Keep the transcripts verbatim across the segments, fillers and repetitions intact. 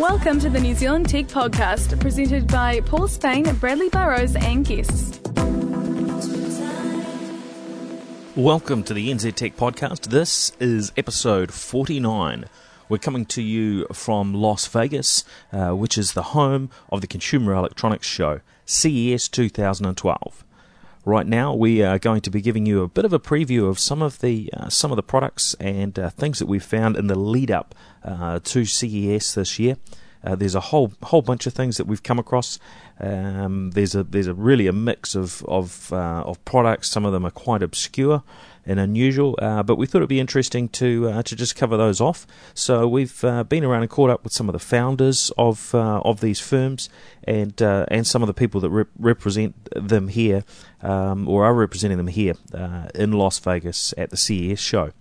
Welcome to the New Zealand Tech Podcast, presented by Paul Spain, Bradley Burrows and guests. Welcome to the N Z Tech Podcast. This is episode forty-nine. We're coming to you from Las Vegas, uh, which is the home of the Consumer Electronics Show, C E S two thousand twelve. Right now, we are going to be giving you a bit of a preview of some of the uh, some of the products and uh, things that we've found in the lead up uh, to C E S this year. Uh, there's a whole whole bunch of things that we've come across. Um, there's a there's a really a mix of of uh, of products. Some of them are quite obscure and unusual, uh, but we thought it'd be interesting to uh, to just cover those off. So we've uh, been around and caught up with some of the founders of uh, of these firms and uh, and some of the people that rep- represent them here, um, or are representing them here uh, in Las Vegas at the C E S show.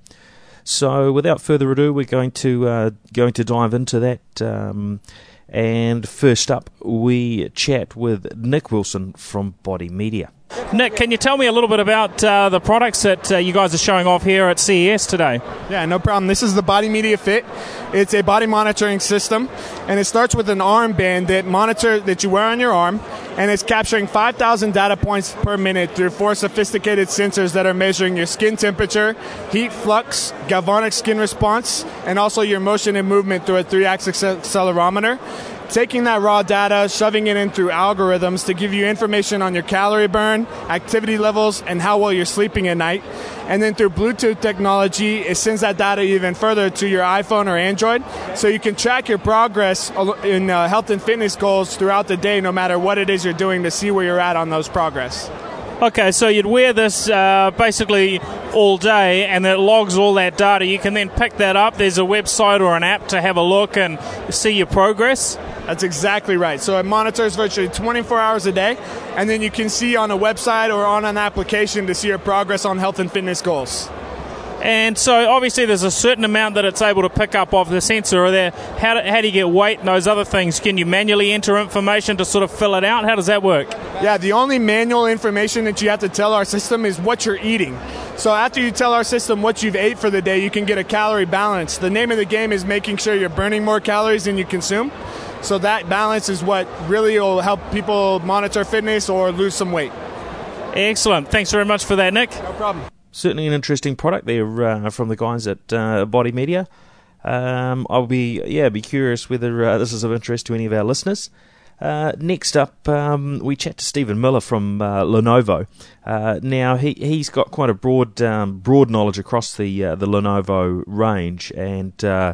So without further ado, we're going to uh, going to dive into that. Um, and first up, we chat with Nick Wilson from Body Media. Nick, can you tell me a little bit about uh, the products that uh, you guys are showing off here at C E S today? Yeah, no problem. This is the Body Media Fit. It's a body monitoring system, and it starts with an armband that monitor that you wear on your arm, and it's capturing five thousand data points per minute through four sophisticated sensors that are measuring your skin temperature, heat flux, galvanic skin response, and also your motion and movement through a three-axis accelerometer. Taking that raw data, shoving it in through algorithms to give you information on your calorie burn, activity levels, and how well you're sleeping at night. And then through Bluetooth technology, it sends that data even further to your iPhone or Android, so you can track your progress in uh, health and fitness goals throughout the day, no matter what it is you're doing, to see where you're at on those progress. Okay, so you'd wear this uh, basically all day, and it logs all that data. You can then pick that up. There's a website or an app to have a look and see your progress. That's exactly right. So it monitors virtually twenty-four hours a day, and then you can see on a website or on an application to see your progress on health and fitness goals. And so obviously there's a certain amount that it's able to pick up off the sensor. Are there, how, do, how do you get weight and those other things? Can you manually enter information to sort of fill it out? How does that work? Yeah, the only manual information that you have to tell our system is what you're eating. So after you tell our system what you've ate for the day, you can get a calorie balance. The name of the game is making sure you're burning more calories than you consume. So that balance is what really will help people monitor fitness or lose some weight. Excellent. Thanks very much for that, Nick. No problem. Certainly an interesting product there uh, from the guys at uh, Body Media. Um, I'll be yeah be curious whether uh, this is of interest to any of our listeners. Uh, next up, um, we chat to Stephen Miller from uh, Lenovo. Uh, now he he's got quite a broad um, broad knowledge across the uh, the Lenovo range, and uh,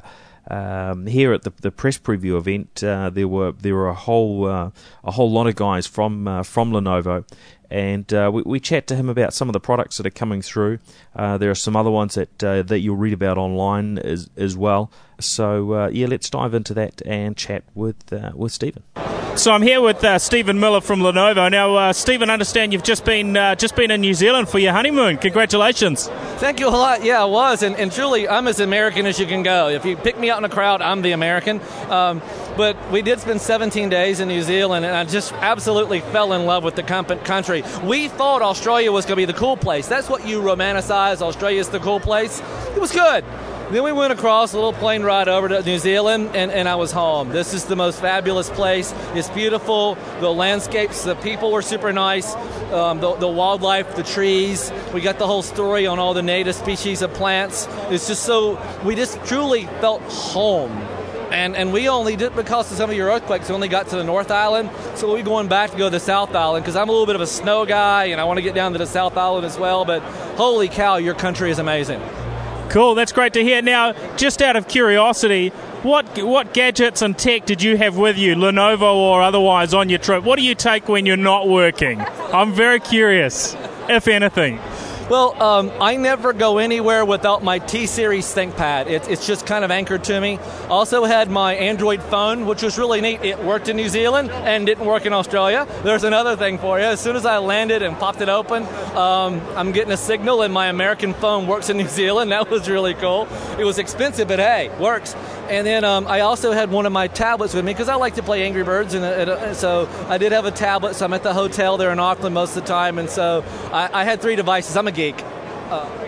um, here at the the press preview event, uh, there were there were a whole uh, a whole lot of guys from uh, from Lenovo. And uh, we, we chat to him about some of the products that are coming through. Uh, there are some other ones that uh, that you'll read about online as as well. So uh, yeah, let's dive into that and chat with uh, with Stephen. So I'm here with uh, Stephen Miller from Lenovo. Now, uh, Stephen, I understand you've just been uh, just been in New Zealand for your honeymoon. Congratulations! Thank you a lot. Yeah, I was, and, and truly, I'm as American as you can go. If you pick me out in a crowd, I'm the American. Um, but we did spend seventeen days in New Zealand, and I just absolutely fell in love with the comp- country. We thought Australia was going to be the cool place. That's what you romanticize. Australia's the cool place. It was good. Then we went across a little plane ride over to New Zealand, and, and I was home. This is the most fabulous place. It's beautiful. The landscapes, the people were super nice. Um, the, the wildlife, the trees. We got the whole story on all the native species of plants. It's just so, we just truly felt home. And and we only did, because of some of your earthquakes, we only got to the North Island. So we'll be going back to go to the South Island, because I'm a little bit of a snow guy, and I want to get down to the South Island as well. But holy cow, your country is amazing. Cool, that's great to hear. Now, just out of curiosity, what what gadgets and tech did you have with you, Lenovo or otherwise, on your trip? What do you take when you're not working? I'm very curious, if anything. Well, um, I never go anywhere without my T-Series ThinkPad. It, it's just kind of anchored to me. Also had my Android phone, which was really neat. It worked in New Zealand and didn't work in Australia. There's another thing for you. As soon as I landed and popped it open, um, I'm getting a signal, and my American phone works in New Zealand. That was really cool. It was expensive, but hey, works. And then um, I also had one of my tablets with me, because I like to play Angry Birds, and, and, and so I did have a tablet. So I'm at the hotel there in Auckland most of the time, and so I, I had three devices. I'm a geek. Uh,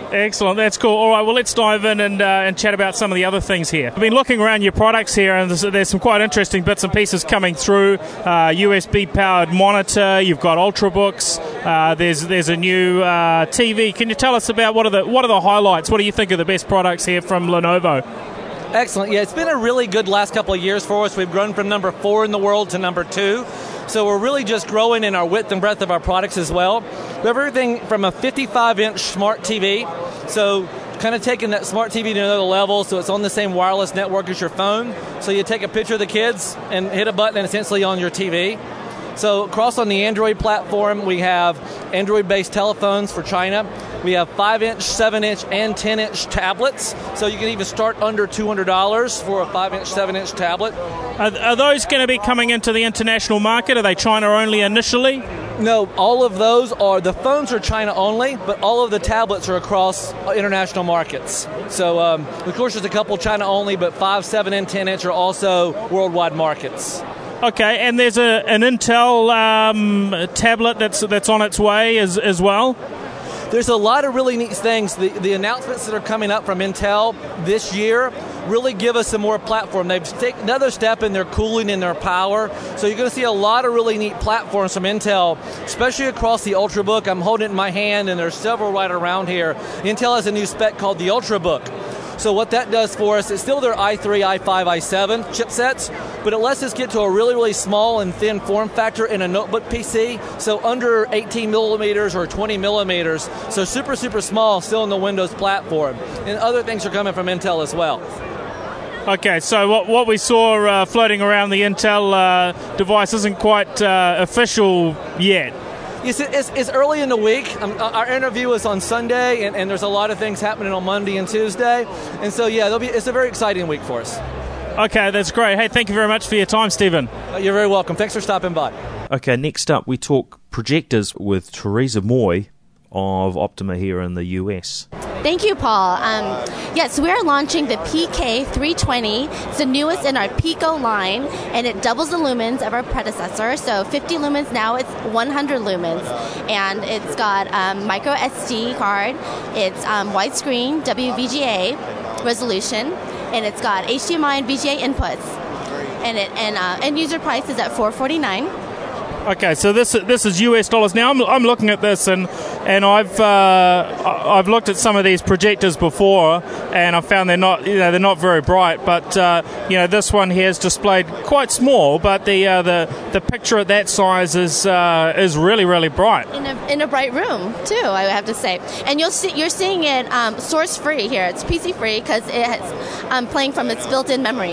Excellent, that's cool. All right, well, let's dive in and uh, and chat about some of the other things here. I've been looking around your products here, and there's, there's some quite interesting bits and pieces coming through. Uh, U S B-powered monitor, you've got Ultrabooks, uh, there's there's a new uh, T V. Can you tell us about what are the what are the highlights? What do you think are the best products here from Lenovo? Excellent. Yeah, it's been a really good last couple of years for us. We've grown from number four in the world to number two. So we're really just growing in our width and breadth of our products as well. We have everything from a fifty-five inch smart T V, so kind of taking that smart T V to another level, so it's on the same wireless network as your phone. So you take a picture of the kids and hit a button and it's instantly on your T V. So across on the Android platform, we have Android-based telephones for China. We have five inch, seven inch, and ten inch tablets. So you can even start under two hundred dollars for a five inch, seven inch tablet. Are, are those going to be coming into the international market? Are they China only initially? No, all of those are, the phones are China only, but all of the tablets are across international markets. So, um, of course, there's a couple China only, but five, seven, and ten inch are also worldwide markets. Okay, and there's a, an Intel um, tablet that's that's on its way as as well. There's a lot of really neat things. The, the announcements that are coming up from Intel this year really give us some more platform. They've taken another step in their cooling and their power. So you're going to see a lot of really neat platforms from Intel, especially across the Ultrabook. I'm holding it in my hand, and there's several right around here. Intel has a new spec called the Ultrabook. So what that does for us, it's still their i three, i five, i seven chipsets, but it lets us get to a really, really small and thin form factor in a notebook P C, so under eighteen millimeters or twenty millimeters, so super, super small, still in the Windows platform. And other things are coming from Intel as well. Okay, so what what we saw uh, floating around the Intel uh, device isn't quite uh, official yet. It's, it's, it's early in the week. Um, our interview is on Sunday, and, and there's a lot of things happening on Monday and Tuesday. And so, yeah, there'll be, it's a very exciting week for us. Okay, that's great. Hey, thank you very much for your time, Stephen. Uh, you're very welcome. Thanks for stopping by. Okay, next up we talk projectors with Teresa Moy of Optima here in the U S. Thank you, Paul. Um, yes, we are launching the P K three twenty. It's the newest in our Pico line, and it doubles the lumens of our predecessor. So fifty lumens, now it's one hundred lumens. And it's got um, micro S D card, it's um, widescreen W V G A resolution, and it's got H D M I and V G A inputs. And it and uh, end user price is at four forty-nine. Okay, so this this is U S dollars. Now I'm I'm looking at this, and and I've uh, I've looked at some of these projectors before, and I found they're not you know they're not very bright. But uh, you know this one here is displayed quite small, but the uh, the the picture at that size is uh, is really really bright. In a in a bright room too, I have to say. And you'll see you're seeing it um, source free here. It's P C free because it has um, playing from its built-in memory.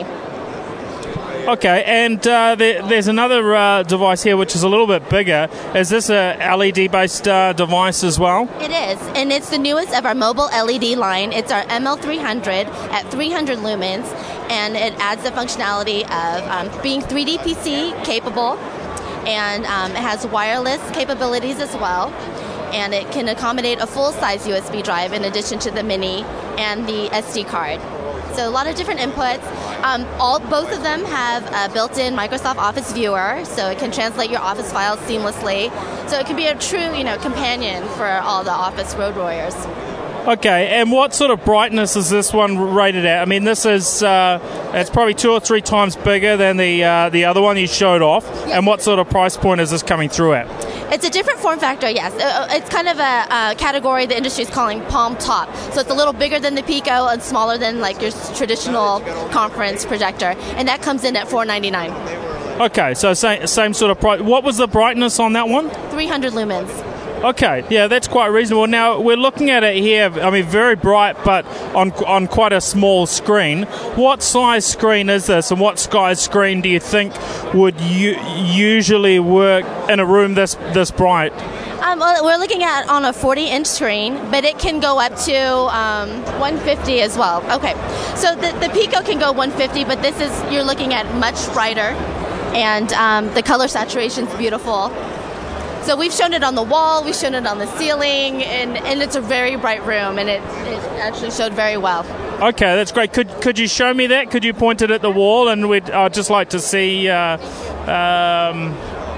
Okay, and uh, there, there's another uh, device here which is a little bit bigger. Is this a L E D-based uh, device as well? It is, and it's the newest of our mobile L E D line. It's our M L three hundred at three hundred lumens, and it adds the functionality of um, being three D P C capable, and um, it has wireless capabilities as well, and it can accommodate a full-size U S B drive in addition to the mini and the S D card. So a lot of different inputs. Um, all both of them have a built-in Microsoft Office viewer, so it can translate your Office files seamlessly. So it can be a true, you know, companion for all the Office road warriors. Okay, and what sort of brightness is this one rated at? I mean, this is uh, it's probably two or three times bigger than the uh, the other one you showed off. Yep. And what sort of price point is this coming through at? It's a different form factor, yes. It's kind of a, a category the industry is calling palm top. So it's a little bigger than the Pico and smaller than like your traditional conference projector, and that comes in at four ninety-nine. Okay, so same same sort of price. What was the brightness on that one? three hundred lumens. Okay, yeah, that's quite reasonable. Now, we're looking at it here, I mean, very bright, but on on quite a small screen. What size screen is this, and what size screen do you think would u- usually work in a room this this bright? Um, well, we're looking at on a forty-inch screen, but it can go up to um, one fifty as well. Okay, so the, the Pico can go one fifty, but this is, you're looking at much brighter, and um, the color saturation's beautiful. So we've shown it on the wall, we've shown it on the ceiling, and, and it's a very bright room, and it, it actually showed very well. Okay, that's great. Could could you show me that? Could you point it at the wall? And we'd I'd just like to see. Uh, um,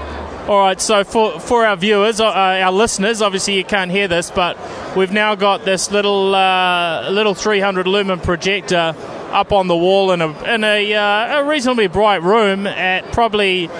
All right, so for for our viewers, uh, our listeners, obviously you can't hear this, but we've now got this little uh, little three hundred lumen projector up on the wall in a in a, uh, a reasonably bright room at probably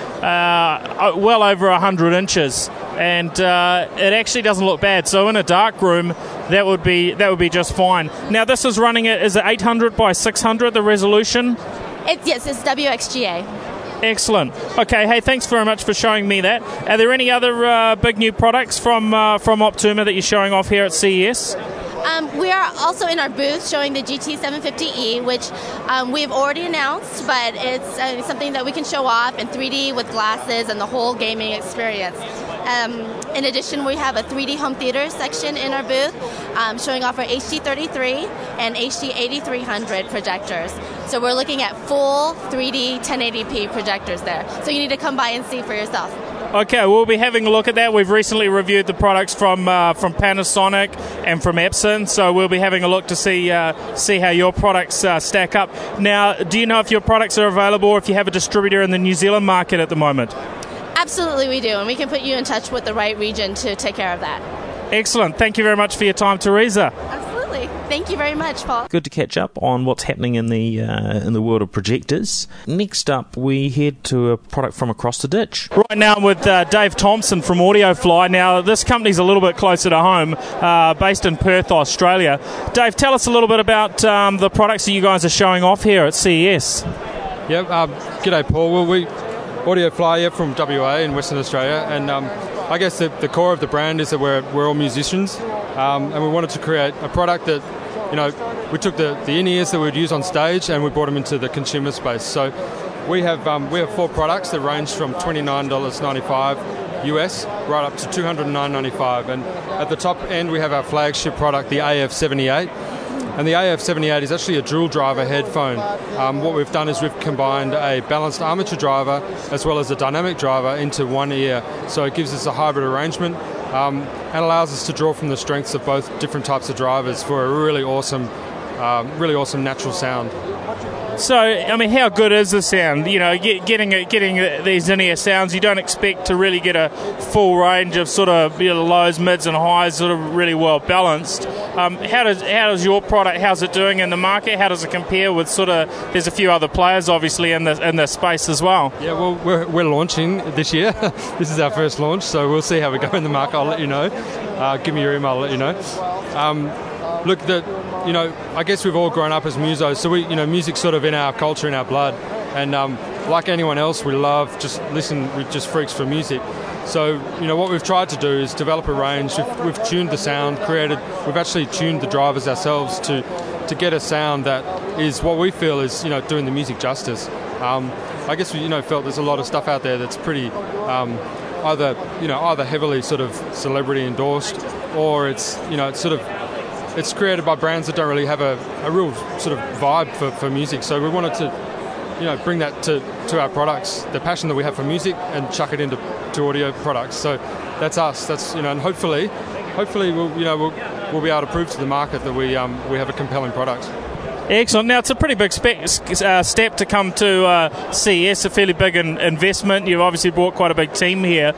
uh, well over one hundred inches, and uh, it actually doesn't look bad. So in a dark room, that would be that would be just fine. Now this is running it. Is it eight hundred by six hundred? The resolution? It's, yes, it's W X G A. Excellent. Okay, hey, thanks very much for showing me that. Are there any other uh, big new products from uh, from Optuma that you're showing off here at C E S? Um, we are also in our booth showing the G T seven fifty E, which um, we've already announced, but it's uh, something that we can show off in three D with glasses and the whole gaming experience. Um, in addition, we have a three D home theater section in our booth um, showing off our H D thirty-three and H D eighty-three hundred projectors. So we're looking at full three D ten eighty p projectors there. So you need to come by and see for yourself. Okay, we'll be having a look at that. We've recently reviewed the products from uh, from Panasonic and from Epson, so we'll be having a look to see uh, see how your products uh, stack up. Now, do you know if your products are available or if you have a distributor in the New Zealand market at the moment? Absolutely we do, and we can put you in touch with the right region to take care of that. Excellent. Thank you very much for your time, Teresa. Absolutely. Thank you very much, Paul. Good to catch up on what's happening in the uh, in the world of projectors. Next up, we head to a product from across the ditch. Right now I'm with uh, Dave Thompson from AudioFly. Now, this company's a little bit closer to home, uh, based in Perth, Australia. Dave, tell us a little bit about um, the products that you guys are showing off here at C E S. Yeah, um, g'day, Paul. Well, we AudioFly here from W A in Western Australia, and um, I guess the, the core of the brand is that we're we're all musicians, um, and we wanted to create a product that, you know, we took the, the in-ears that we'd use on stage and we brought them into the consumer space. So we have um, we have four products that range from twenty-nine dollars ninety-five U S right up to two hundred nine dollars ninety-five, and at the top end we have our flagship product, the A F seventy-eight. And the A F seventy-eight is actually a dual driver headphone. Um, what we've done is we've combined a balanced armature driver as well as a dynamic driver into one ear. So it gives us a hybrid arrangement um, and allows us to draw from the strengths of both different types of drivers for a really awesome, um, really awesome natural sound. So, I mean, how good is the sound? You know, get, getting getting these in-ear sounds, you don't expect to really get a full range of sort of, you know, lows, mids, and highs, sort of really well balanced. Um, how does how does your product? How's it doing in the market? How does it compare with sort of? There's a few other players, obviously, in the in the space as well. Yeah, well, we're we're launching this year. This is our first launch, so we'll see how we go in the market. I'll let you know. Uh, give me your email. I'll let you know. Um, look, the. You know, I guess we've all grown up as musos, so we, you know, music's sort of in our culture, in our blood, and um, like anyone else, we love just listen. We're just freaks for music. So, you know, what we've tried to do is develop a range. We've, we've tuned the sound, created. We've actually tuned the drivers ourselves to to get a sound that is what we feel is, you know, doing the music justice. Um, I guess we, you know, felt there's a lot of stuff out there that's pretty um, either, you know, either heavily sort of celebrity endorsed, or it's, you know, it's sort of. It's created by brands that don't really have a, a real sort of vibe for, for music. So we wanted to, you know, bring that to, to our products, the passion that we have for music, and chuck it into to audio products. So that's us. That's, you know, and hopefully, hopefully we'll, you know, we'll, we'll be able to prove to the market that we um, we have a compelling product. Excellent. Now, it's a pretty big spe- uh, step to come to uh, C E S, a fairly big in- investment. You've obviously brought quite a big team here.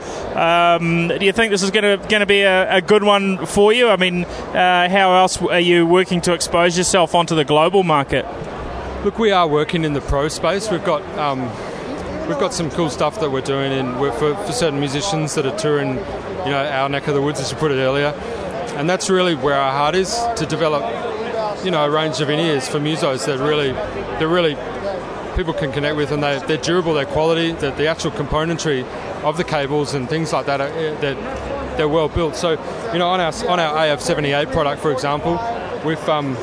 Um, do you think this is going to going to be a, a good one for you? I mean, uh, how else are you working to expose yourself onto the global market? Look, we are working in the pro space. We've got um, we've got some cool stuff that we're doing in we're for, for certain musicians that are touring, you know, our neck of the woods, as you put it earlier, and that's really where our heart is, to develop, you know, a range of in-ears for musos that really, that really people can connect with, and they, they're durable, they're quality, that the actual componentry of the cables and things like that, are, they're, they're well built. So, you know, on our on our A F seventy-eight product, for example, we've, um,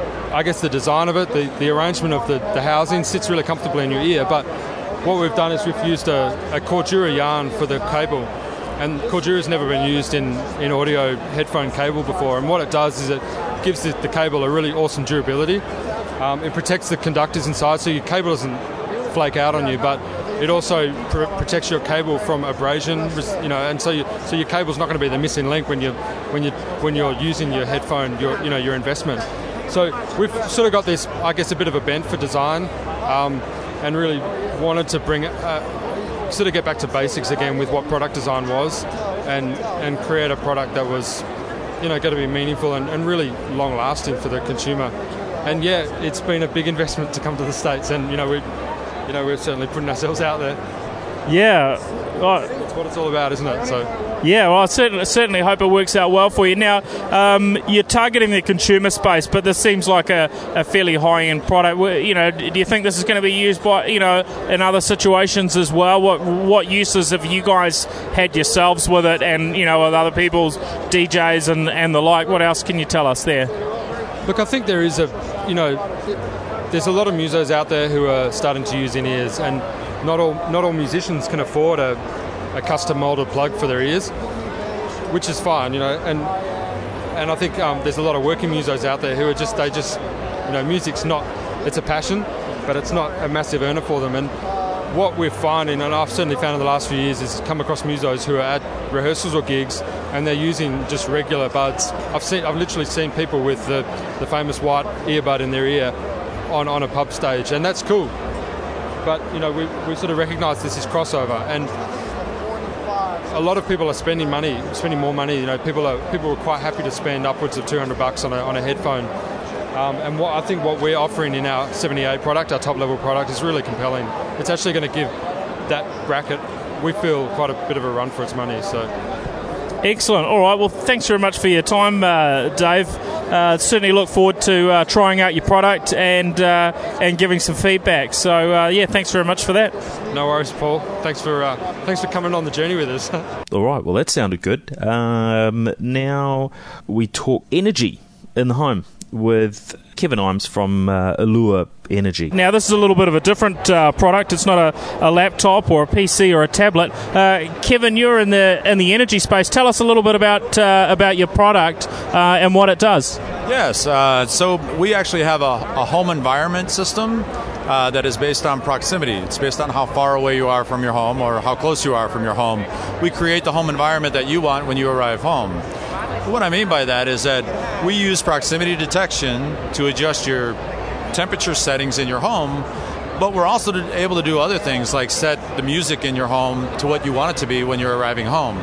I guess the design of it, the, the arrangement of the, the housing sits really comfortably in your ear, but what we've done is we've used a, a Cordura yarn for the cable. And Cordura's never been used in, in audio headphone cable before, and what it does is it gives the, the cable a really awesome durability. Um, it protects the conductors inside, so your cable doesn't flake out on you, but it also pr- protects your cable from abrasion, you know, and so you, so your cable's not going to be the missing link when you when you when you're using your headphone, your you know your investment. So we've sort of got this, I guess, a bit of a bent for design, um, and really wanted to bring it. Uh, sort of get back to basics again with what product design was, and and create a product that was, you know, going to be meaningful and, and really long lasting for the consumer. And yeah, it's been a big investment to come to the States, and you know we, you know we're certainly putting ourselves out there. Yeah, well, that's what it's all about, isn't it? So. Yeah, well, I certainly, certainly hope it works out well for you. Now, um, you're targeting the consumer space, but this seems like a, a fairly high-end product. You know, do you think this is going to be used by, you know, in other situations as well? What what uses have you guys had yourselves with it, and you know, with other people's D Js and, and the like? What else can you tell us there? Look, I think there is a, you know, there's a lot of musos out there who are starting to use in-ears, and not all not all musicians can afford a. a custom molded plug for their ears, which is fine, you know, and and I think um, there's a lot of working musos out there who are just, they just, you know, music's not, it's a passion, but it's not a massive earner for them. And what we're finding, and I've certainly found in the last few years, is come across musos who are at rehearsals or gigs and they're using just regular buds. I've seen, I've literally seen people with the, the famous white earbud in their ear on, on a pub stage, and that's cool. But, you know, we, we sort of recognise this is crossover, and a lot of people are spending money, spending more money. You know, people are people are quite happy to spend upwards of two hundred bucks on a on a headphone. Um, and what I think what we're offering in our seventy-eight product, our top level product, is really compelling. It's actually going to give that bracket, we feel, quite a bit of a run for its money. So. Excellent. All right. Well, thanks very much for your time, uh, Dave. Uh, certainly look forward to uh, trying out your product and uh, and giving some feedback. So uh, yeah, thanks very much for that. No worries, Paul. Thanks for uh, thanks for coming on the journey with us. All right. Well, that sounded good. Um, now we talk energy in the home with Kevin Imes from uh, Allure Energy. Now, this is a little bit of a different uh, product. It's not a, a laptop or a P C or a tablet. Uh, Kevin, you're in the in the energy space. Tell us a little bit about uh, about your product uh, and what it does. Yes, uh, so we actually have a, a home environment system uh, that is based on proximity. It's based on how far away you are from your home or how close you are from your home. We create the home environment that you want when you arrive home. What I mean by that is that we use proximity detection to adjust your temperature settings in your home, but we're also able to do other things like set the music in your home to what you want it to be when you're arriving home.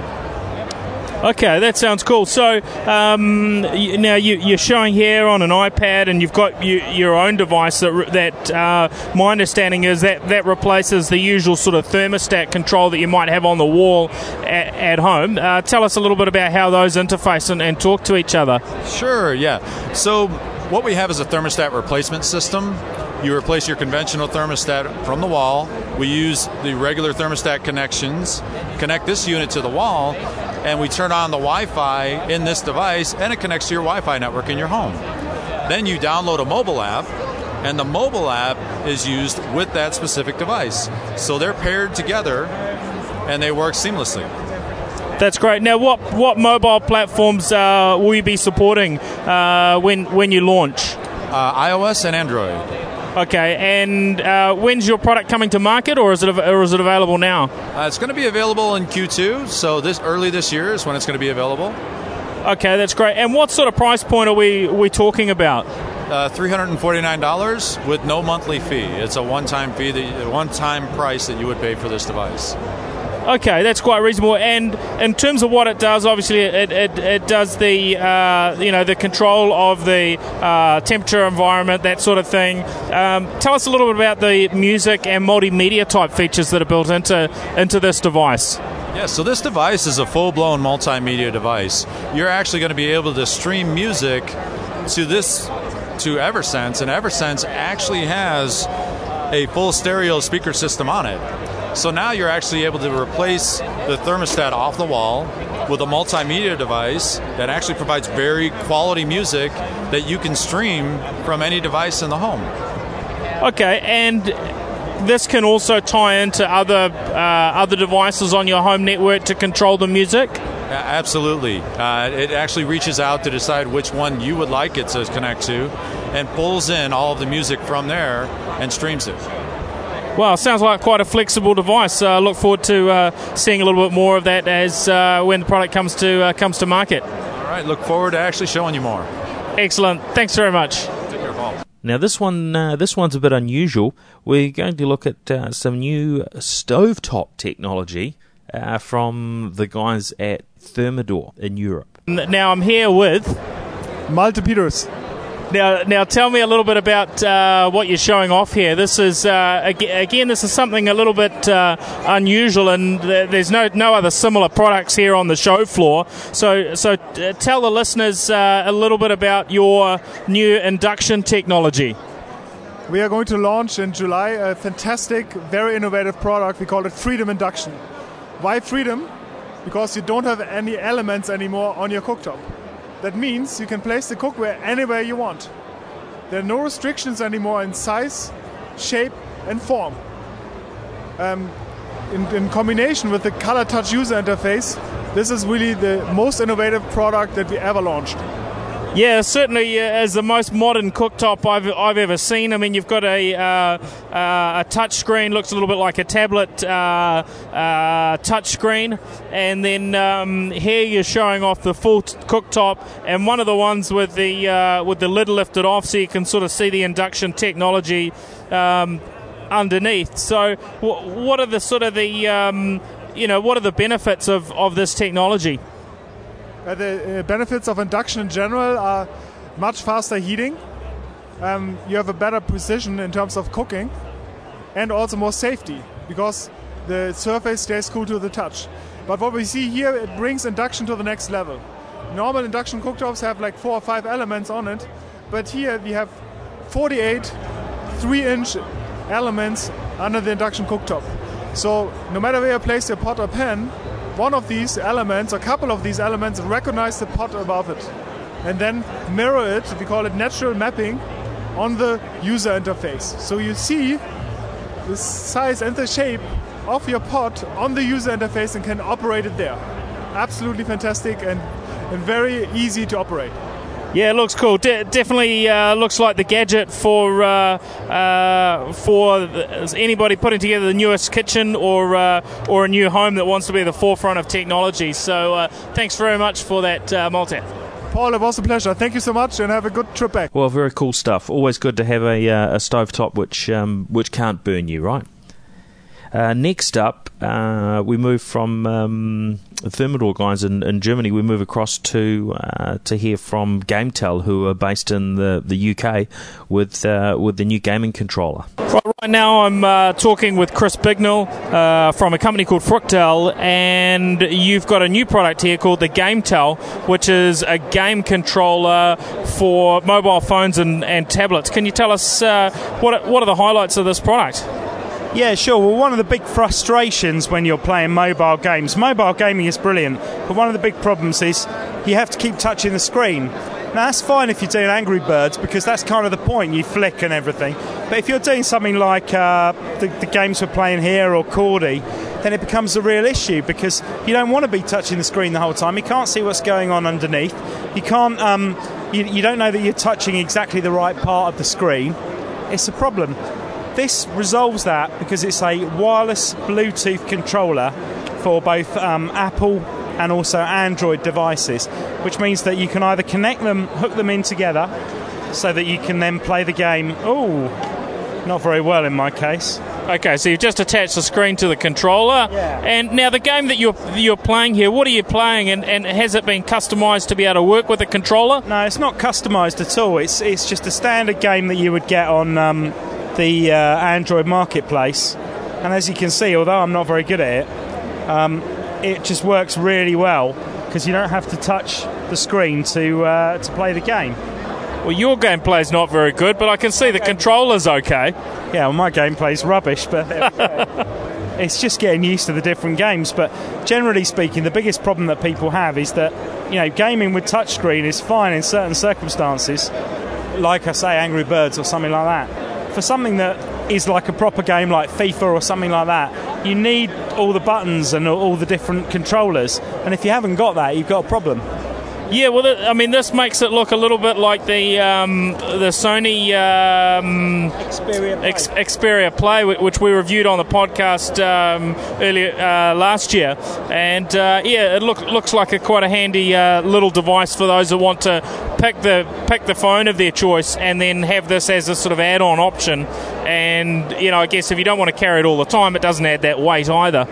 Okay, that sounds cool. So um, now you, you're showing here on an iPad, and you've got you, your own device that, that uh, my understanding is that that replaces the usual sort of thermostat control that you might have on the wall at, at home. Uh, tell us a little bit about how those interface and, and talk to each other. Sure, yeah. So what we have is a thermostat replacement system. You replace your conventional thermostat from the wall. We use the regular thermostat connections, connect this unit to the wall, and we turn on the Wi-Fi in this device, and it connects to your Wi-Fi network in your home. Then you download a mobile app, and the mobile app is used with that specific device. So they're paired together, and they work seamlessly. That's great. Now, what what mobile platforms uh, will you be supporting uh, when when you launch? Uh, iOS and Android. Okay, and uh, when's your product coming to market, or is it or is it available now? Uh, it's going to be available in Q two, so this early this year is when it's going to be available. Okay, that's great. And what sort of price point are we we talking about? Uh, three hundred forty-nine dollars with no monthly fee. It's a one-time fee, that, a one-time price that you would pay for this device. Okay, that's quite reasonable. And in terms of what it does, obviously it it, it does the uh, you know the control of the uh, temperature, environment, that sort of thing. Um, tell us a little bit about the music and multimedia type features that are built into into this device. Yeah, so this device is a full-blown multimedia device. You're actually going to be able to stream music to this to Eversense, and Eversense actually has a full stereo speaker system on it. So now you're actually able to replace the thermostat off the wall with a multimedia device that actually provides very quality music that you can stream from any device in the home. Okay, and this can also tie into other uh, other devices on your home network to control the music? Absolutely. Uh, it actually reaches out to decide which one you would like it to connect to and pulls in all of the music from there and streams it. Well, sounds like quite a flexible device. I uh, look forward to uh, seeing a little bit more of that as uh, when the product comes to uh, comes to market. All right, look forward to actually showing you more. Excellent. Thanks very much. Take care, Paul. Now this one, uh, this one's a bit unusual. We're going to look at uh, some new stovetop technology uh, from the guys at Thermador in Europe. Now I'm here with Malte Peters. Now, now tell me a little bit about uh, what you're showing off here. This is uh, again, this is something a little bit uh, unusual, and there's no no other similar products here on the show floor. So, so uh, tell the listeners uh, a little bit about your new induction technology. We are going to launch in July a fantastic, very innovative product. We call it Freedom Induction. Why Freedom? Because you don't have any elements anymore on your cooktop. That means you can place the cookware anywhere you want. There are no restrictions anymore in size, shape, and form. Um, in, in combination with the Color Touch user interface, this is really the most innovative product that we ever launched. Yeah, certainly uh, as the most modern cooktop I've I've ever seen. I mean, you've got a uh, uh, a touch screen, looks a little bit like a tablet uh, uh, touch screen, and then um, here you're showing off the full t- cooktop, and one of the ones with the uh, with the lid lifted off, so you can sort of see the induction technology um, underneath. So, w- what are the sort of the um, you know what are the benefits of, of this technology? Uh, the uh, benefits of induction in general are much faster heating. Um, you have a better precision in terms of cooking, and also more safety because the surface stays cool to the touch. But what we see here, it brings induction to the next level. Normal induction cooktops have like four or five elements on it, but here we have forty-eight three-inch elements under the induction cooktop. So no matter where you place your pot or pan, one of these elements, a couple of these elements, recognize the pot above it and then mirror it, we call it natural mapping, on the user interface. So you see the size and the shape of your pot on the user interface and can operate it there. Absolutely fantastic and, and very easy to operate. Yeah, it looks cool. De- definitely uh, looks like the gadget for uh, uh, for anybody putting together the newest kitchen or uh, or a new home that wants to be at the forefront of technology. So uh, thanks very much for that, uh, Malte. Paul, it was a pleasure. Thank you so much, and have a good trip back. Well, very cool stuff. Always good to have a, uh, a stovetop which um, which can't burn you, right? Uh, next up, uh, we move from um, the Thermador guys in, in Germany. We move across to uh, to hear from GameTel, who are based in the, the U K, with uh, with the new gaming controller. Right, right now, I'm uh, talking with Chris Bignell uh, from a company called Fructel, and you've got a new product here called the GameTel, which is a game controller for mobile phones and, and tablets. Can you tell us uh, what what are the highlights of this product? Yeah, sure. Well, one of the big frustrations when you're playing mobile games, mobile gaming is brilliant, but one of the big problems is you have to keep touching the screen. Now, that's fine if you're doing Angry Birds, because that's kind of the point, you flick and everything. But if you're doing something like uh, the, the games we're playing here or Cordy, then it becomes a real issue, because you don't want to be touching the screen the whole time. You can't see what's going on underneath. You can't. Um, you, you don't know that you're touching exactly the right part of the screen. It's a problem. This resolves that because it's a wireless Bluetooth controller for both um, Apple and also Android devices, which means that you can either connect them, hook them in together, so that you can then play the game. Oh, not very well in my case. Okay, so you've just attached the screen to the controller, yeah. And now the game that you're you're playing here, what are you playing, and, and has it been customised to be able to work with the controller? No, it's not customised at all. It's it's just a standard game that you would get on Um, the uh, Android marketplace, and as you can see, although I'm not very good at it, um, it just works really well because you don't have to touch the screen to uh, to play the game. Well, your gameplay's not very good, but I can see the controller's okay. Yeah, well, my gameplay's rubbish, but it's just getting used to the different games. But generally speaking, the biggest problem that people have is that, you know, gaming with touchscreen is fine in certain circumstances, like I say, Angry Birds or something like that. For something that is like a proper game like FIFA or something like that, you need all the buttons and all the different controllers, and if you haven't got that, you've got a problem. Yeah, well, th- I mean, this makes it look a little bit like the um, the Sony um, Xperia Play. X- Xperia Play, wh- which we reviewed on the podcast um, earlier uh, last year, and uh, yeah, it look, looks like a quite a handy uh, little device for those that want to pick the pick the phone of their choice and then have this as a sort of add-on option. And you know, I guess if you don't want to carry it all the time, it doesn't add that weight either.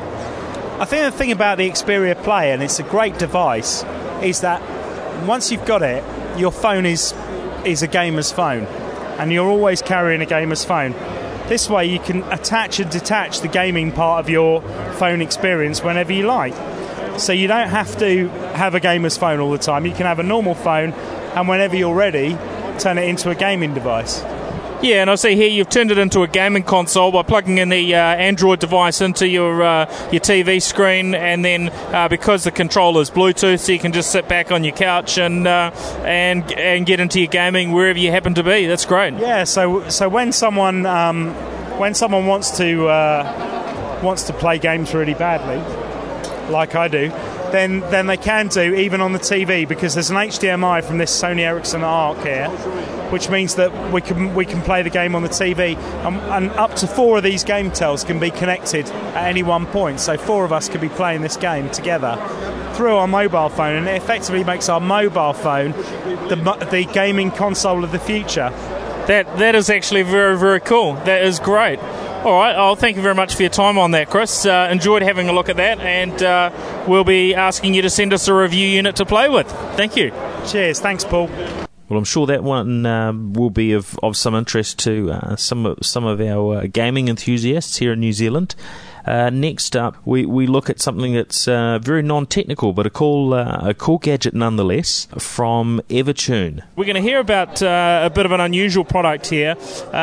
I think the thing about the Xperia Play, and it's a great device, is that once you've got it, your phone is is a gamer's phone, and you're always carrying a gamer's phone. This way you can attach and detach the gaming part of your phone experience whenever you like. So you don't have to have a gamer's phone all the time. You can have a normal phone, and whenever you're ready, turn it into a gaming device. Yeah, and I see here you've turned it into a gaming console by plugging in the uh, Android device into your uh, your T V screen, and then uh, because the controller's Bluetooth, so you can just sit back on your couch and uh, and and get into your gaming wherever you happen to be. That's great. Yeah, so so when someone um, when someone wants to uh, wants to play games really badly, like I do, then then they can do even on the T V, because there's an H D M I from this Sony Ericsson Arc here, which means that we can we can play the game on the T V, and, and up to four of these game tells can be connected at any one point. So four of us could be playing this game together through our mobile phone, and it effectively makes our mobile phone the the gaming console of the future. That that is actually very, very cool. That is great. All right, well, thank you very much for your time on that, Chris. Uh, enjoyed having a look at that, and uh, we'll be asking you to send us a review unit to play with. Thank you. Cheers. Thanks, Paul. Well, I'm sure that one uh, will be of, of some interest to uh, some of, some of our uh, gaming enthusiasts here in New Zealand. Uh, next up, we, we look at something that's uh, very non-technical, but a cool uh, a cool gadget nonetheless, from Evertune. We're going to hear about uh, a bit of an unusual product here.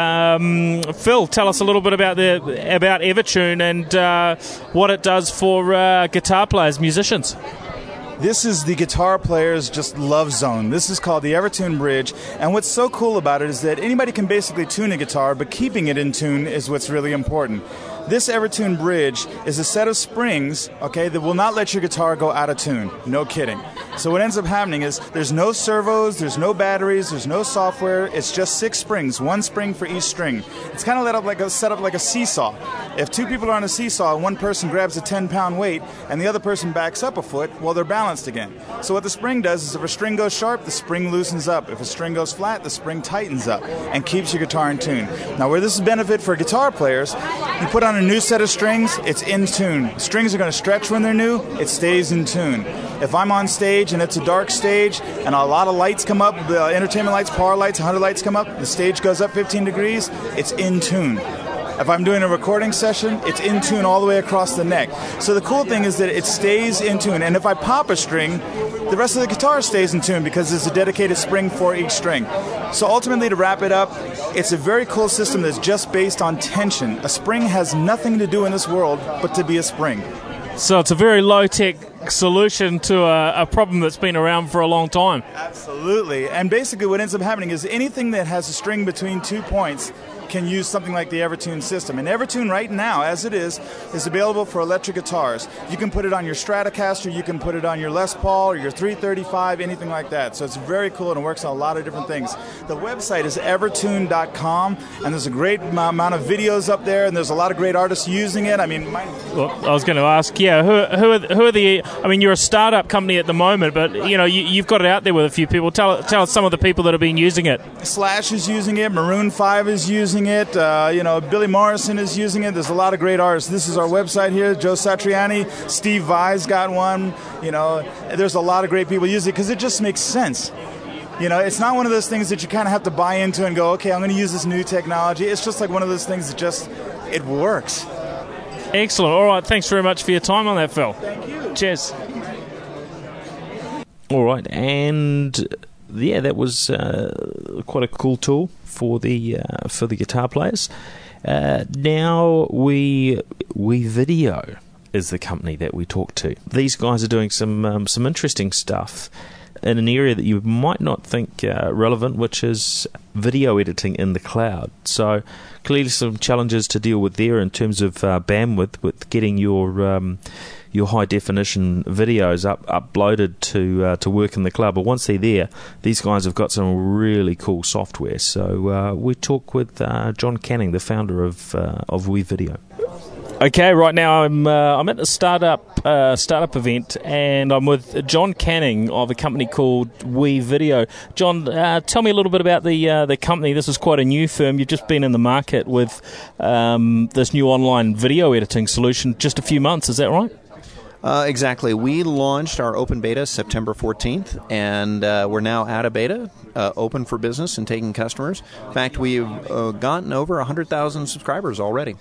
Um, Phil, tell us a little bit about the about Evertune and uh, what it does for uh, guitar players, musicians. This is the guitar player's just love zone. This is called the Evertune Bridge, and what's so cool about it is that anybody can basically tune a guitar, but keeping it in tune is what's really important. This Evertune Bridge is a set of springs, okay, that will not let your guitar go out of tune. No kidding. So what ends up happening is there's no servos, there's no batteries, there's no software. It's just six springs, one spring for each string. It's kind of let up like a, set up like a seesaw. If two people are on a seesaw and one person grabs a ten-pound weight and the other person backs up a foot, well, they're balanced again. So what the spring does is if a string goes sharp, the spring loosens up. If a string goes flat, the spring tightens up and keeps your guitar in tune. Now, where this is a benefit for guitar players, you put on a new set of strings, it's in tune. Strings are going to stretch when they're new, it stays in tune. If I'm on stage and it's a dark stage and a lot of lights come up, the entertainment lights, power lights, one hundred lights come up, the stage goes up fifteen degrees, it's in tune. If I'm doing a recording session, it's in tune all the way across the neck. So the cool thing is that it stays in tune, and if I pop a string, the rest of the guitar stays in tune because there's a dedicated spring for each string. So ultimately, to wrap it up, it's a very cool system that's just based on tension. A spring has nothing to do in this world but to be a spring. So it's a very low-tech solution to a, a problem that's been around for a long time. Absolutely. And basically what ends up happening is anything that has a string between two points can use something like the Evertune system. And Evertune right now, as it is, is available for electric guitars. You can put it on your Stratocaster, you can put it on your Les Paul or your three thirty-five, anything like that. So it's very cool and it works on a lot of different things. The website is evertune dot com, and there's a great amount of videos up there, and there's a lot of great artists using it. I mean, my... well, I was going to ask, yeah, who, who, are, who are the, I mean, you're a startup company at the moment, but, you know, you, you've got it out there with a few people. Tell, tell us some of the people that have been using it. Slash is using it, Maroon five is using it, uh, you know, Billy Morrison is using it. There's a lot of great artists. This is our website here, Joe Satriani, Steve Vai's got one, you know, there's a lot of great people using it because it just makes sense. You know, it's not one of those things that you kind of have to buy into and go, okay, I'm going to use this new technology. It's just like one of those things that just, it works. Excellent. All right, thanks very much for your time on that, Phil. Thank you. Cheers. All right, and yeah, that was uh, quite a cool tool for the uh, for the guitar players. Uh, now we we video is the company that we talk to. These guys are doing some um, some interesting stuff. in an area that you might not think uh, relevant, which is video editing in the cloud. So clearly some challenges to deal with there in terms of uh, bandwidth with getting your um, your high definition videos up uploaded to uh, to work in the cloud. But once they're there, these guys have got some really cool software. So uh, we talk with uh, John Canning, the founder of uh, of WeVideo. Okay, right now I'm uh, I'm at the startup uh, startup event, and I'm with John Canning of a company called WeVideo. John, uh, tell me a little bit about the uh, the company. This is quite a new firm. You've just been in the market with um, this new online video editing solution just a few months. Is that right? Uh, exactly. We launched our open beta September fourteenth, and uh, we're now out of beta, uh, open for business and taking customers. In fact, we've uh, gotten over one hundred thousand subscribers already.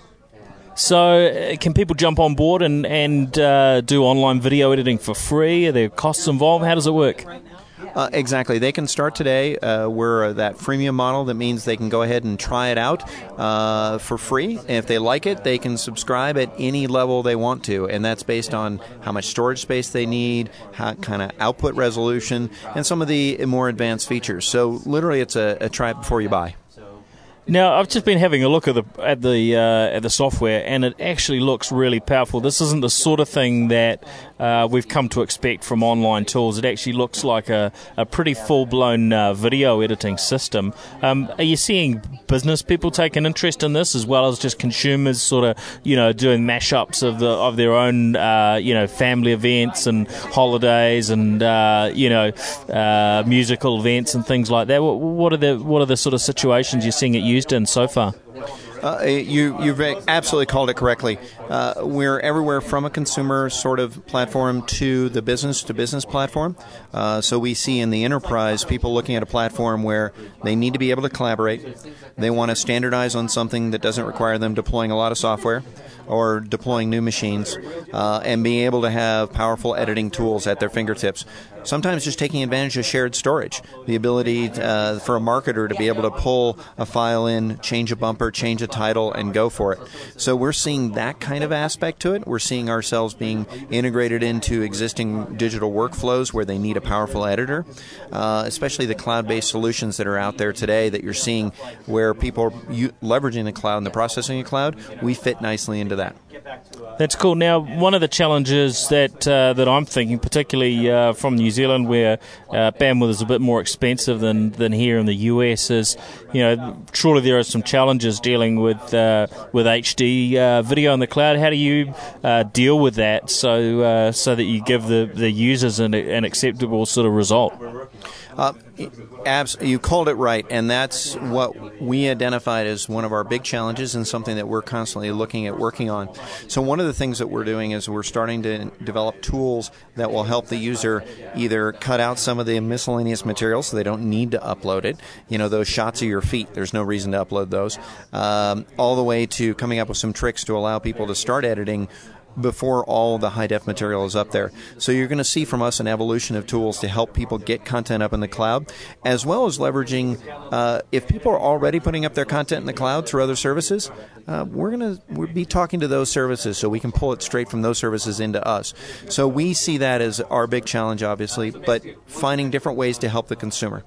So uh, can people jump on board and, and uh, do online video editing for free? Are there costs involved? How does it work? Uh, exactly. They can start today. Uh, we're uh, that freemium model. That means they can go ahead and try it out uh, for free. And if they like it, they can subscribe at any level they want to. And that's based on how much storage space they need, how kind of output resolution, and some of the more advanced features. So literally it's a, a try it before you buy. Now, I've just been having a look at the at the uh, at the software, and it actually looks really powerful. This isn't the sort of thing that uh, we've come to expect from online tools. It actually looks like a, a pretty full-blown uh, video editing system. Um, are you seeing business people take an interest in this, as well as just consumers sort of, you know, doing mashups of the of their own, uh, you know, family events and holidays and uh, you know, uh, musical events and things like that? What, what are the what are the sort of situations you're seeing it used in so far? Uh, you, you've absolutely called it correctly. Uh, we're everywhere from a consumer sort of platform to the business-to-business platform. Uh, so we see in the enterprise people looking at a platform where they need to be able to collaborate. They want to standardize on something that doesn't require them deploying a lot of software or deploying new machines, uh, and being able to have powerful editing tools at their fingertips. Sometimes just taking advantage of shared storage, the ability uh, for a marketer to be able to pull a file in, change a bumper, change a title, and go for it. So we're seeing that kind of aspect to it. We're seeing ourselves being integrated into existing digital workflows where they need a powerful editor, uh, especially the cloud-based solutions that are out there today that you're seeing where people are u- leveraging the cloud and the processing of cloud. We fit nicely into that. That's cool. Now, one of the challenges that uh, that I'm thinking, particularly uh, from New Zealand, where uh, bandwidth is a bit more expensive than, than here in the U S, is, you know, surely there are some challenges dealing with uh, with H D uh, video in the cloud. How do you uh, deal with that so uh, so that you give the, the users an, an acceptable sort of result? Uh, abs- you called it right, and that's what we identified as one of our big challenges and something that we're constantly looking at working on. So one of the things that we're doing is we're starting to develop tools that will help the user either cut out some of the miscellaneous material so they don't need to upload it. You know, those shots of your feet, there's no reason to upload those. Um, all the way to coming up with some tricks to allow people to start editing before all the high-def material is up there. So you're going to see from us an evolution of tools to help people get content up in the cloud, as well as leveraging, uh, if people are already putting up their content in the cloud through other services, uh, we're going to we'll be talking to those services so we can pull it straight from those services into us. So we see that as our big challenge, obviously, but finding different ways to help the consumer.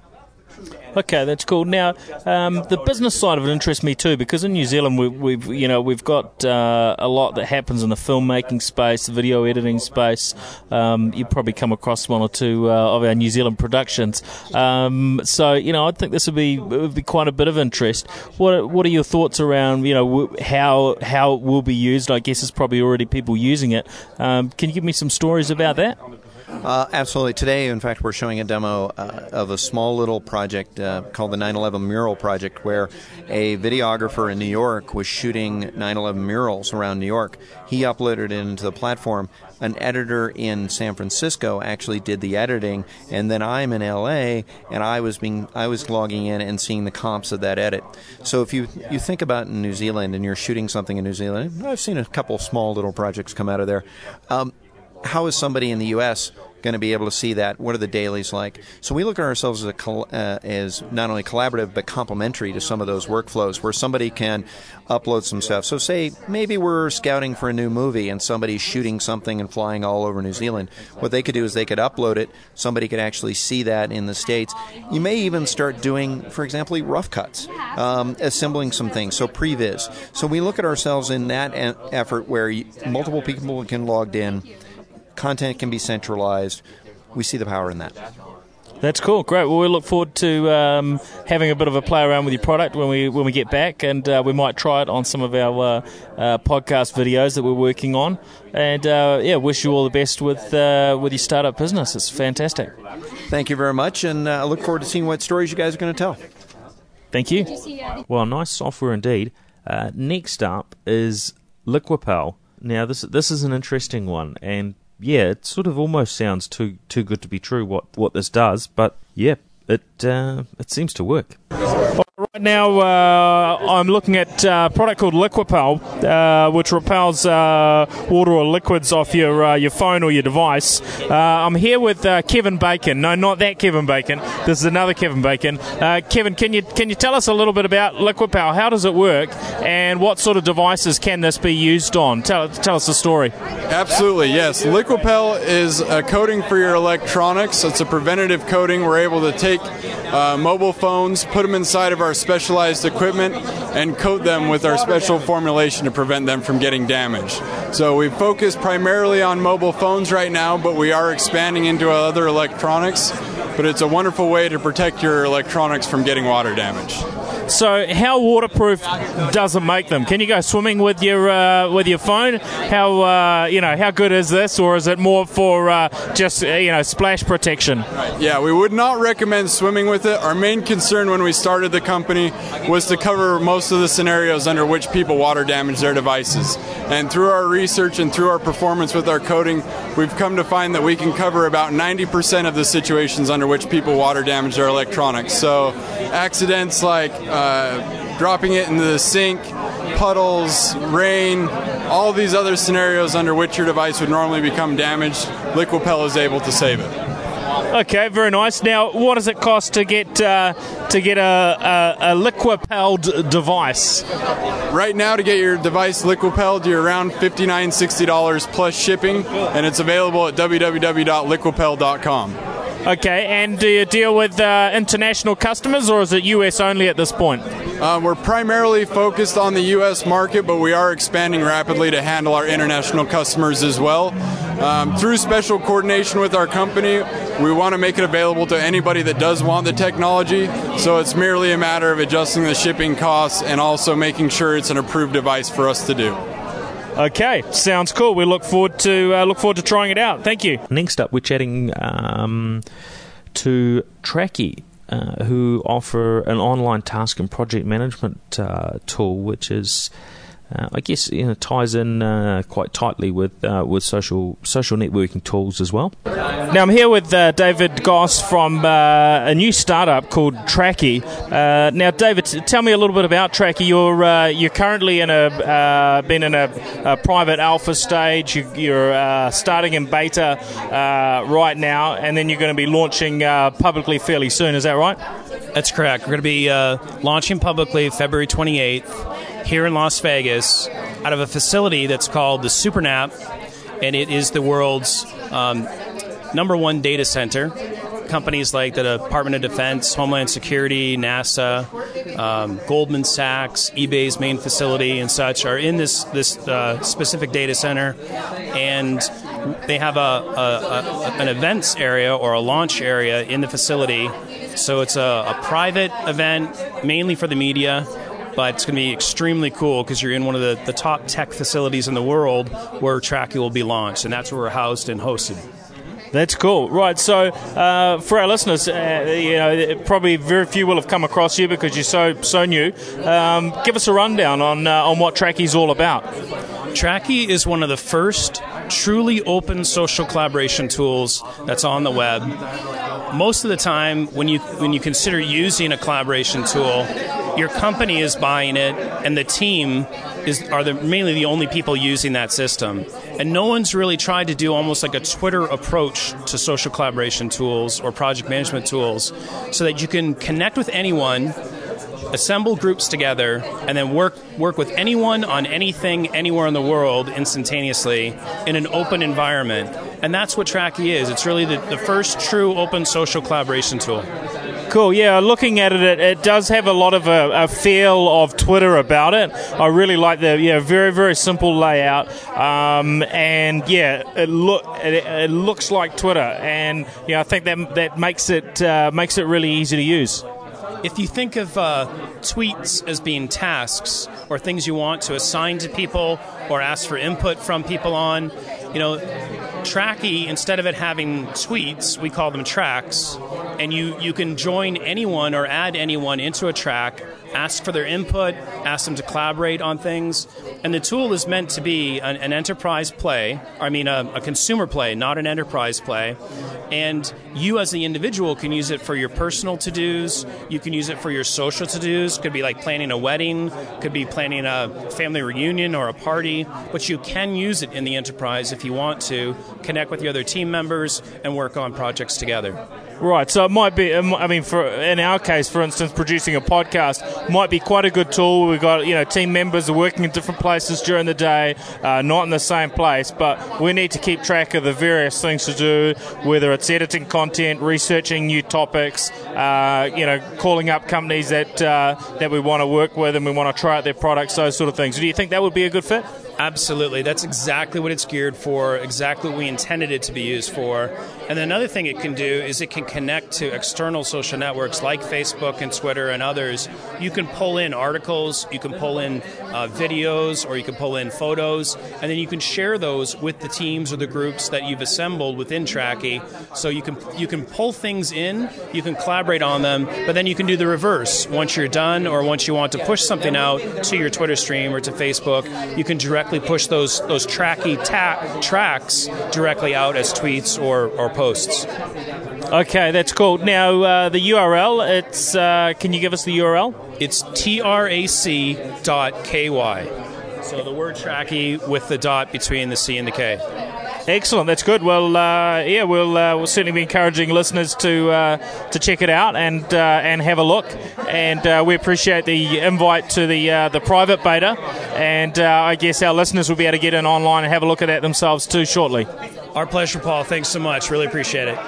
Okay, that's cool. Now, um, the business side of it interests me too, because in New Zealand we, we've, you know, we've got uh, a lot that happens in the filmmaking space, the video editing space. Um, you've probably come across one or two uh, of our New Zealand productions. Um, so, you know, I think this would be it would be quite a bit of interest. What What are your thoughts around, you know, how how it will be used? I guess there's probably already people using it. Um, can you give me some stories about that? Uh, absolutely. Today, in fact, we're showing a demo uh, of a small little project uh, called the nine eleven Mural Project, where a videographer in New York was shooting nine eleven murals around New York. He uploaded it into the platform. An editor in San Francisco actually did the editing, and then I'm in L A, and I was being I was logging in and seeing the comps of that edit. So if you you think about in New Zealand and you're shooting something in New Zealand, I've seen a couple small little projects come out of there. Um, How is somebody in the U S going to be able to see that. What are the dailies like? So we look at ourselves as, a col- uh, as not only collaborative but complementary to some of those workflows where somebody can upload some stuff. So say maybe we're scouting for a new movie and somebody's shooting something and flying all over New Zealand. What they could do is they could upload it. Somebody could actually see that in the States. You may even start doing, for example, rough cuts, um, assembling some things, so previs. So we look at ourselves in that e- effort where you, multiple people can logged in, content can be centralized. We see the power in that. That's cool, great. Well, we look forward to um, having a bit of a play around with your product when we when we get back, and uh, we might try it on some of our uh, uh, podcast videos that we're working on. And uh, yeah, wish you all the best with uh, with your startup business. It's fantastic. Thank you very much, and uh, I look forward to seeing what stories you guys are going to tell. Thank you. Well, nice software indeed. Uh, next up is Liquipel. Now, this this is an interesting one, and yeah, it sort of almost sounds too too good to be true what, what this does, but yeah, it uh, it seems to work. Right now, uh, I'm looking at uh, a product called Liquipel, uh, which repels uh, water or liquids off your uh, your phone or your device. Uh, I'm here with uh, Kevin Bacon. No, not that Kevin Bacon. This is another Kevin Bacon. Uh, Kevin, can you can you tell us a little bit about Liquipel? How does it work, and what sort of devices can this be used on? Tell tell us the story. Absolutely, yes. Liquipel is a coating for your electronics. It's a preventative coating. We're able to take uh, mobile phones, put them inside of our specialized equipment, and coat them with our special formulation to prevent them from getting damaged. So we focus primarily on mobile phones right now, but we are expanding into other electronics. But it's a wonderful way to protect your electronics from getting water damage. So, how waterproof does it make them? Can you go swimming with your uh, with your phone? How uh, you know how good is this, or is it more for uh, just uh, you know splash protection? Right. Yeah, we would not recommend swimming with it. Our main concern when we started the company was to cover most of the scenarios under which people water damage their devices. And through our research and through our performance with our coating, we've come to find that we can cover about ninety percent of the situations under which people water damage their electronics. So, accidents like Uh, dropping it into the sink, puddles, rain, all these other scenarios under which your device would normally become damaged, Liquipel is able to save it. Okay, very nice. Now, what does it cost to get uh, to get a, a, a Liquipelled device? Right now, to get your device Liquipelled, you're around fifty-nine dollars, sixty dollars plus shipping, and it's available at w w w dot liquipel dot com. Okay, and do you deal with uh, international customers, or is it U S only at this point? Uh, we're primarily focused on the U S market, but we are expanding rapidly to handle our international customers as well. Um, through special coordination with our company, we want to make it available to anybody that does want the technology, so it's merely a matter of adjusting the shipping costs and also making sure it's an approved device for us to do. Okay, sounds cool. We look forward to uh, look forward to trying it out. Thank you. Next up, we're chatting um, to Tracky, uh, who offer an online task and project management uh, tool, which is, uh, I guess, you know, ties in uh, quite tightly with uh, with social social networking tools as well. Now I'm here with uh, David Goss from uh, a new startup called Tracky. Uh, now, David, t- tell me a little bit about Tracky. You're uh, you're currently in a uh, been in a, a private alpha stage. You, you're uh, starting in beta uh, right now, and then you're going to be launching uh, publicly fairly soon. Is that right? That's correct. We're going to be uh, launching publicly February twenty-eighth here in Las Vegas out of a facility that's called the SuperNap, and it is the world's um, number one data center. Companies like the Department of Defense, Homeland Security, NASA, um, Goldman Sachs, eBay's main facility and such are in this this uh, specific data center, and they have a, a, a an events area or a launch area in the facility. So it's a, a private event mainly for the media, but it's going to be extremely cool because you're in one of the, the top tech facilities in the world where Tracky will be launched, and that's where we're housed and hosted. That's cool. Right, so uh, for our listeners, uh, you know, probably very few will have come across you because you're so so new. Um, give us a rundown on uh, on what Tracky's all about. Tracky is one of the first truly open social collaboration tools that's on the web. Most of the time, when you when you consider using a collaboration tool, your company is buying it, and the team is are the, mainly the only people using that system. And no one's really tried to do almost like a Twitter approach to social collaboration tools or project management tools, so that you can connect with anyone, assemble groups together, and then work work with anyone on anything anywhere in the world instantaneously in an open environment. And that's what Tracky is. It's really the, the first true open social collaboration tool. Cool, yeah, looking at it, it, it does have a lot of a, a feel of Twitter about it. I really like the yeah, very, very simple layout. Um, and yeah, it, look, it, it looks like Twitter. And yeah, I think that that makes it uh, makes it really easy to use. If you think of uh, tweets as being tasks or things you want to assign to people or ask for input from people on, you know, Tracky, instead of it having tweets, we call them tracks, and you, you can join anyone or add anyone into a track, ask for their input, ask them to collaborate on things, and the tool is meant to be an, an enterprise play, I mean a, a consumer play, not an enterprise play, and you as the individual can use it for your personal to-dos, you can use it for your social to-dos, could be like planning a wedding, could be planning a family reunion or a party, but you can use it in the enterprise if you want to, connect with your other team members and work on projects together. Right, so it might be, I mean, for in our case, for instance, producing a podcast might be quite a good tool. We've got, you know, team members are working in different places during the day, uh, not in the same place, but we need to keep track of the various things to do, whether it's editing content, researching new topics, uh, you know, calling up companies that uh, that we want to work with and we want to try out their products, those sort of things. Do you think that would be a good fit? Absolutely. That's exactly what it's geared for, exactly what we intended it to be used for. And another thing it can do is it can connect to external social networks like Facebook and Twitter and others. You can pull in articles, you can pull in uh, videos, or you can pull in photos, and then you can share those with the teams or the groups that you've assembled within Tracky. So you can you can pull things in, you can collaborate on them, but then you can do the reverse. Once you're done or once you want to push something out to your Twitter stream or to Facebook, you can directly push those those Tracky ta- tracks directly out as tweets or, or posts. Okay, that's cool. Now, uh, the U R L, it's uh, can you give us the U R L? It's trac dot k y. So the word Tracky with the dot between the C and the K. Excellent, that's good. Well, uh, yeah, we'll uh, we'll certainly be encouraging listeners to uh, to check it out and uh, and have a look. And uh, we appreciate the invite to the uh, the private beta. And uh, I guess our listeners will be able to get in online and have a look at that themselves too shortly. Our pleasure, Paul. Thanks so much. Really appreciate it.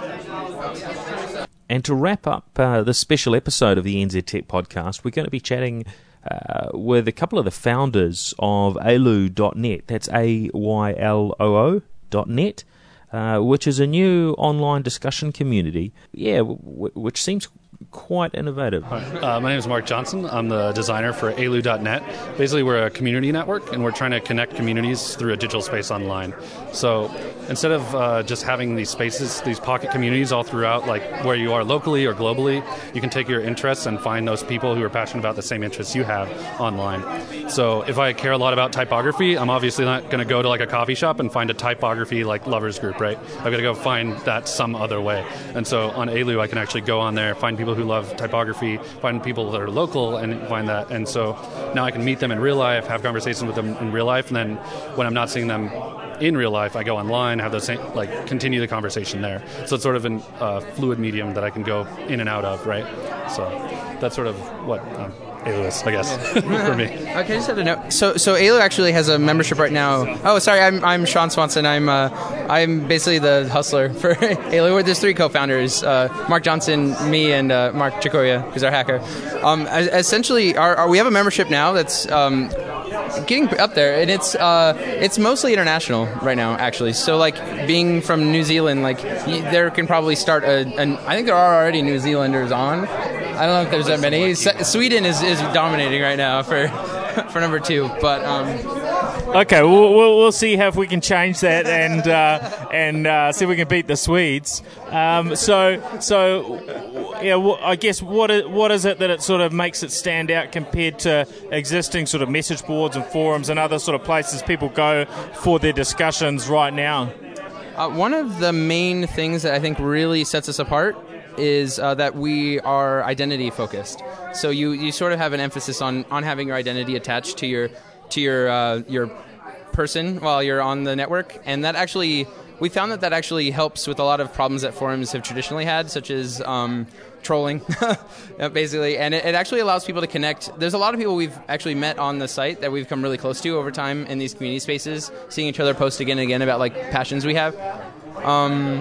And to wrap up uh, this special episode of the N Z Tech Podcast, we're going to be chatting uh, with a couple of the founders of aylo dot net. That's A Y L O O dot net, uh, which is a new online discussion community, yeah, w- which seems quite innovative. Hi. Uh, my name is Mark Johnson. I'm the designer for aylo dot net. Basically, we're a community network, and we're trying to connect communities through a digital space online. So instead of uh, just having these spaces, these pocket communities all throughout, like where you are locally or globally, you can take your interests and find those people who are passionate about the same interests you have online. So if I care a lot about typography, I'm obviously not going to go to like a coffee shop and find a typography like lovers group, right? I've got to go find that some other way. And so on Aylo, I can actually go on there, find people who love typography, find people that are local and find that. And so now I can meet them in real life, have conversations with them in real life, and then when I'm not seeing them in real life, I go online, have the same, like continue the conversation there. So it's sort of a uh, fluid medium that I can go in and out of, right? So that's sort of what um, Aylo is, I guess, for me. Okay, I just had to know. So, so Aylo actually has a membership right now. Oh, sorry, I'm I'm Sean Swanson. I'm uh, I'm basically the hustler for Aylo. There's three co-founders: uh, Mark Johnson, me, and uh, Mark Chicoria, who's our hacker. Um, essentially, our, our, we have a membership now that's um, getting up there, and it's uh, it's mostly international right now, actually. So, like being from New Zealand, like there can probably start a. An, I think there are already New Zealanders on. I don't know if there's that many. Sweden is, is dominating right now for for number two, but um, okay, we'll, we'll we'll see how if we can change that and uh, and uh, see if we can beat the Swedes. Um, so so yeah, well, I guess what is, what is it that it sort of makes it stand out compared to existing sort of message boards and forums and other sort of places people go for their discussions right now? Uh, one of the main things that I think really sets us apart is uh, that we are identity focused. So you, you sort of have an emphasis on, on having your identity attached to your to your uh, your person while you're on the network, and that actually we found that that actually helps with a lot of problems that forums have traditionally had, such as um, trolling, basically. And it, it actually allows people to connect. There's a lot of people we've actually met on the site that we've come really close to over time in these community spaces, seeing each other post again and again about like passions we have. Um,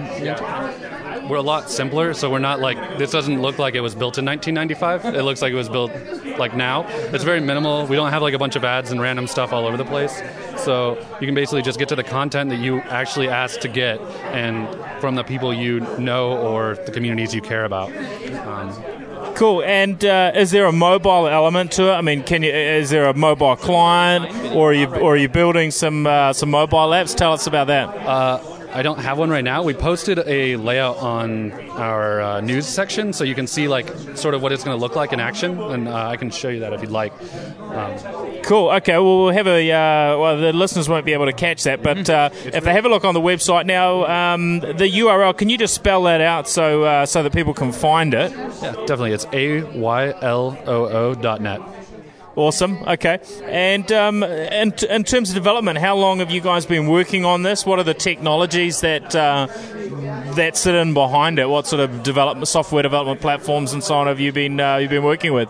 yeah. We're a lot simpler, so we're not like, this doesn't look like it was built in nineteen ninety-five. It looks like it was built like now. It's very minimal. We don't have like a bunch of ads and random stuff all over the place. So you can basically just get to the content that you actually asked to get, and from the people you know or the communities you care about. Um, Cool. And uh, is there a mobile element to it? I mean, can you? Is there a mobile client, or are you, or are you building some uh, some mobile apps? Tell us about that. Uh, I don't have one right now. We posted a layout on our uh, news section, so you can see like sort of what it's going to look like in action, and uh, I can show you that if you'd like. Um, Cool. Okay. Well, we'll have a. Uh, well, the listeners won't be able to catch that, but uh, if they have a look on the website now, um, the U R L. Can you just spell that out so uh, so that people can find it? Yeah, definitely. It's A Y L O O dot net. Awesome. Okay. And um, in, in terms of development, how long have you guys been working on this? What are the technologies that uh, that sit in behind it? What sort of development, software development platforms and so on have you been uh, you've been working with?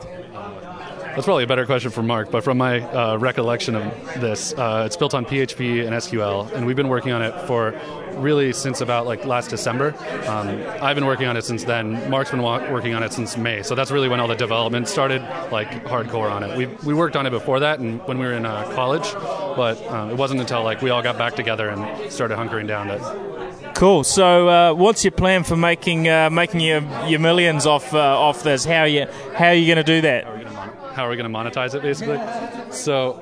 That's probably a better question for Mark, but from my uh, recollection of this, uh, it's built on P H P and S Q L, and we've been working on it for really since about like last December. Um, I've been working on it since then. Mark's been wa- working on it since May, so that's really when all the development started, like hardcore on it. We we worked on it before that, and when we were in uh, college, but um, it wasn't until like we all got back together and started hunkering down to. Cool. So, uh, what's your plan for making uh, making your, your millions off uh, off this? How are you how are you going to do that? How are we going to monetize it, basically? So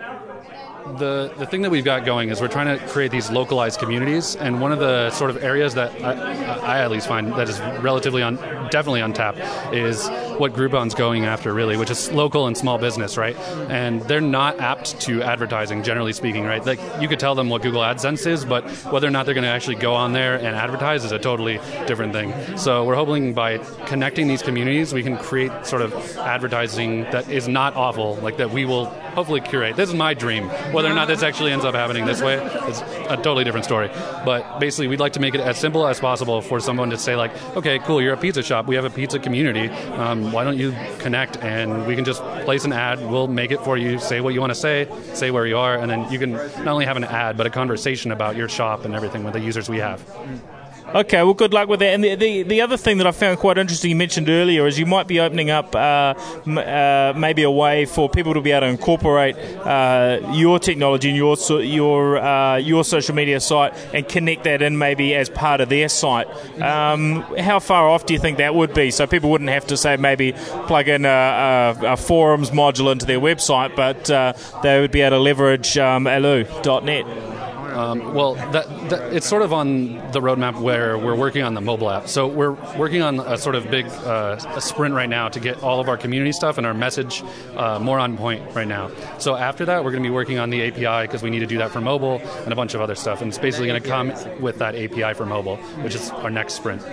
the the thing that we've got going is we're trying to create these localized communities, and one of the sort of areas that I, I at least find that is relatively un, definitely untapped is what Groupon's going after, really, which is local and small business, right? And they're not apt to advertising, generally speaking, right? Like you could tell them what Google AdSense is, but whether or not they're going to actually go on there and advertise is a totally different thing. So we're hoping by connecting these communities, we can create sort of advertising that is not awful, like that we will hopefully curate. This is my dream. Whether or not this actually ends up happening this way is a totally different story. But basically, we'd like to make it as simple as possible for someone to say, like, okay, cool, you're a pizza shop. We have a pizza community. Um, why don't you connect? And we can just place an ad. We'll make it for you. Say what you want to say. Say where you are. And then you can not only have an ad, but a conversation about your shop and everything with the users we have. Okay, well, good luck with that. And the, the the other thing that I found quite interesting you mentioned earlier is you might be opening up uh, m- uh, maybe a way for people to be able to incorporate uh, your technology and your so, your uh, your social media site and connect that in maybe as part of their site. Um, how far off do you think that would be? So people wouldn't have to say maybe plug in a, a, a forums module into their website, but uh, they would be able to leverage um, A L U dot net. Um, well, that, that, it's sort of on the roadmap where we're working on the mobile app. So we're working on a sort of big uh, a sprint right now to get all of our community stuff and our message uh, more on point right now. So after that, we're going to be working on the A P I because we need to do that for mobile and a bunch of other stuff. And it's basically going to come with that A P I for mobile, which is our next sprint.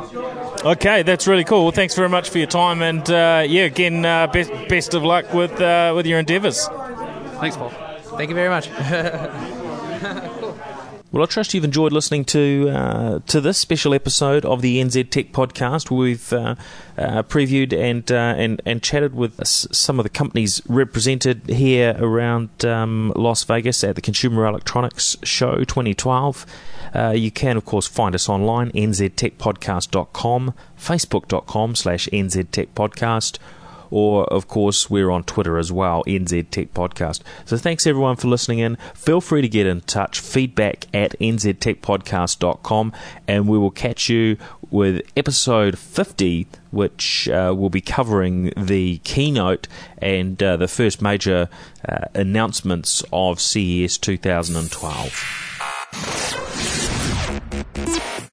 Okay, that's really cool. Well, thanks very much for your time. And uh, yeah, again, uh, best, best of luck with, uh, with your endeavours. Thanks, Paul. Thank you very much. Well, I trust you've enjoyed listening to uh, to this special episode of the N Z Tech Podcast. We've uh, uh, previewed and, uh, and and chatted with some of the companies represented here around um, Las Vegas at the Consumer Electronics Show twenty twelve. Uh, you can, of course, find us online, n z tech podcast dot com, facebook dot com slash n z tech podcast. Or, of course, we're on Twitter as well, N Z Tech Podcast. So thanks, everyone, for listening in. Feel free to get in touch, feedback at n z tech podcast dot com, and we will catch you with episode fifty, which uh, will be covering the keynote and uh, the first major uh, announcements of C E S twenty twelve.